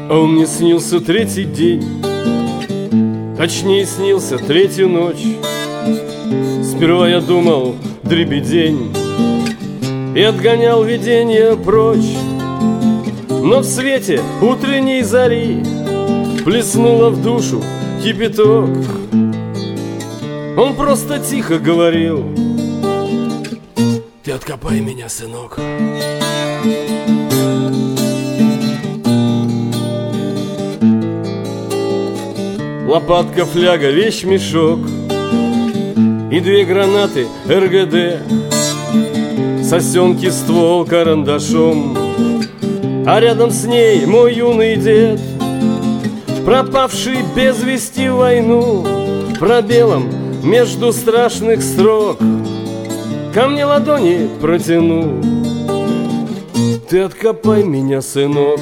А он мне снился третий день, точнее снился третью ночь. Сперва я думал дребедень и отгонял видение прочь. Но в свете утренней зари плеснуло в душу кипяток. Он просто тихо говорил: ты откопай меня, сынок. Лопатка, фляга, вещмешок и 2 гранаты РГД, сосенки, ствол карандашом, а рядом с ней мой юный дед, пропавший без вести в войну, пробелом между страшных строк ко мне ладони протянул. Ты откопай меня, сынок.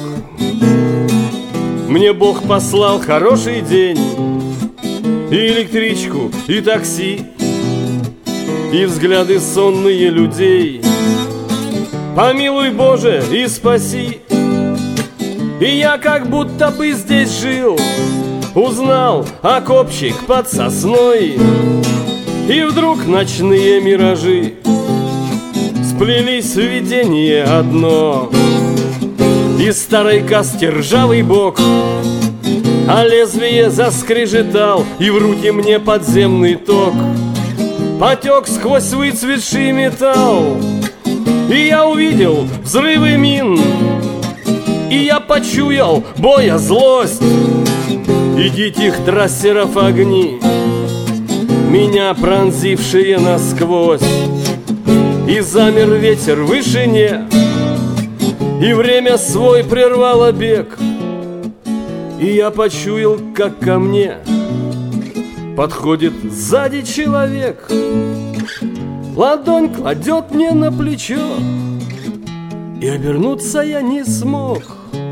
Мне Бог послал хороший день, и электричку, и такси, и взгляды сонные людей. Помилуй, Боже, и спаси. И я как будто бы здесь жил, узнал окопчик под сосной, и вдруг ночные миражи сплелись в видение одно. Из старой каски ржавый бок, а лезвие заскрежетал, и в руки мне подземный ток потек сквозь выцветший металл. И я увидел взрывы мин, и я почуял боя злость, и диких трассеров огни, меня пронзившие насквозь. И замер ветер в вышине, и время свой прервало бег. И я почуял, как ко мне подходит сзади человек, ладонь кладет мне на плечо, и обернуться я не смог.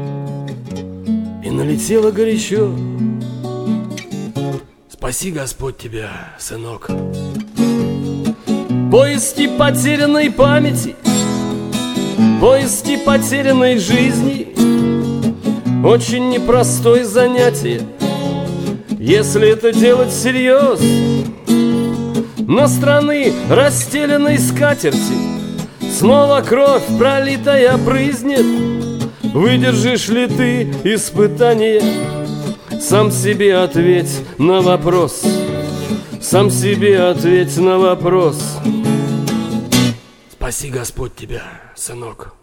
И налетело горячо: спаси Господь тебя, сынок. Поиски потерянной памяти, поиски потерянной жизни очень непростое занятие, если это делать всерьез. На страны расстеленной скатерти снова кровь пролитая брызнет. Выдержишь ли ты испытание? Сам себе ответь на вопрос. Сам себе ответь на вопрос. Спаси Господь тебя, сынок.